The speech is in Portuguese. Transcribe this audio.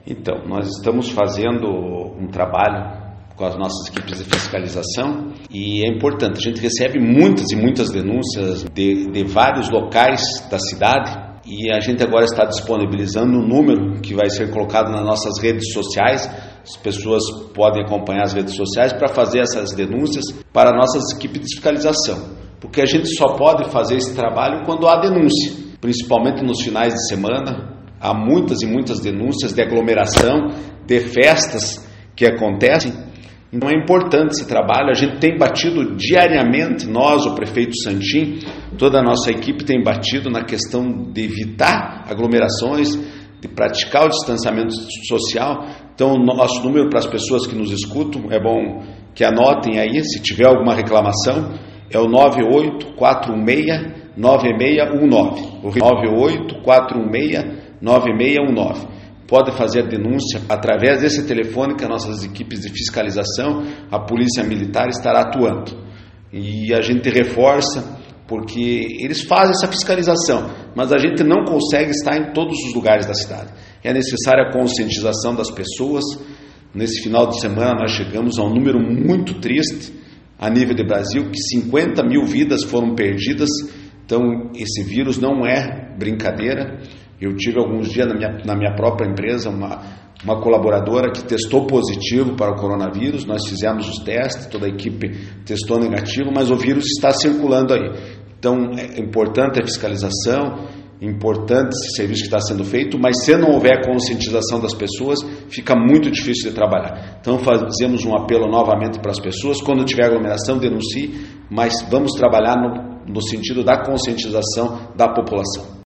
Então, nós estamos fazendo um trabalho com as nossas equipes de fiscalização e é importante, a gente recebe muitas e muitas denúncias de vários locais da cidade e a gente agora está disponibilizando um número que vai ser colocado nas nossas redes sociais. As pessoas podem acompanhar as redes sociais para fazer essas denúncias para nossas equipes de fiscalização, porque a gente só pode fazer esse trabalho quando há denúncia, principalmente nos finais de semana. Há muitas e muitas denúncias de aglomeração, de festas que acontecem. Então é importante esse trabalho. A gente tem batido diariamente, nós, o prefeito Santin, toda a nossa equipe tem batido na questão de evitar aglomerações, de praticar o distanciamento social. Então o nosso número para as pessoas que nos escutam, é bom que anotem aí, se tiver alguma reclamação, é o 98416-9619, o 98416-9619. Pode fazer a denúncia através desse telefone que as nossas equipes de fiscalização, a Polícia Militar estará atuando. E a gente reforça, porque eles fazem essa fiscalização, mas a gente não consegue estar em todos os lugares da cidade. É necessária a conscientização das pessoas. Nesse final de semana nós chegamos a um número muito triste a nível de Brasil, que 50 mil vidas foram perdidas. Então esse vírus não é brincadeira. Eu tive alguns dias na minha própria empresa uma colaboradora que testou positivo para o coronavírus. Nós fizemos os testes, toda a equipe testou negativo, mas o vírus está circulando aí. Então é importante a fiscalização, importante esse serviço que está sendo feito, mas se não houver conscientização das pessoas, fica muito difícil de trabalhar. Então fazemos um apelo novamente para as pessoas: quando tiver aglomeração, denuncie, mas vamos trabalhar no sentido da conscientização da população.